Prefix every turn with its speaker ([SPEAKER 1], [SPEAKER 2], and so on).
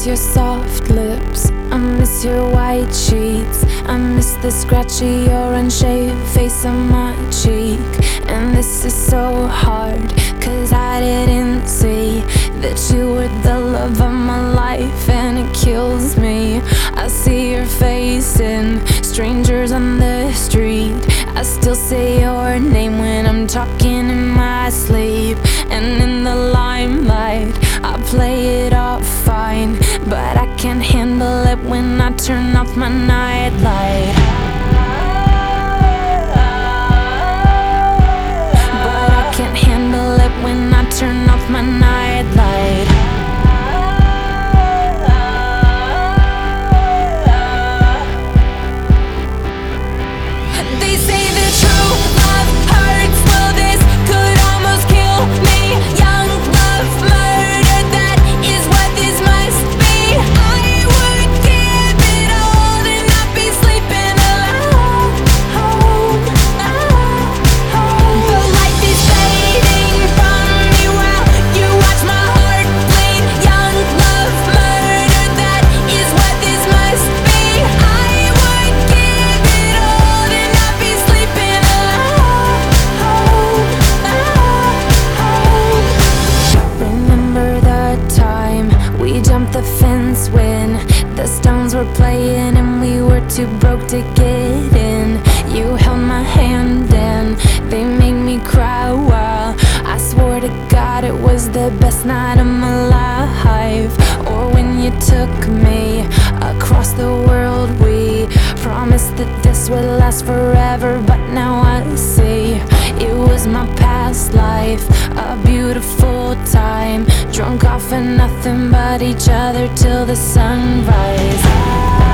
[SPEAKER 1] your soft lips, I miss your white sheets, I miss the scratchy or unshaved face on my cheek. And this is so hard, 'cause I didn't see that you were the love of my life, and it kills me. I see your face in strangers on the street, I still say your name when I'm talking in my sleep. And in the limelight, I play it off fine, but I can't handle it when I turn off my nightlight. But I can't handle it when I turn off my nightlight. They say that true love hurts, well this could almost kill me. Young love murder, that is what this must be. I would give it all to not be sleeping alone. But life is fading from me while you watch my heart bleed. Young love murder, that is what this must be. I would give it all to not be sleeping alone. Remember the time we jumped the fence when the Stones were playing and we were too broke to get in. You held my hand and they made me cry while I swore to God it was the best night of my life. Or when you took me across the world, we promised that this would last forever, but now I see it was my past life, a beautiful time, drunk off of nothing but each other till the sunrise.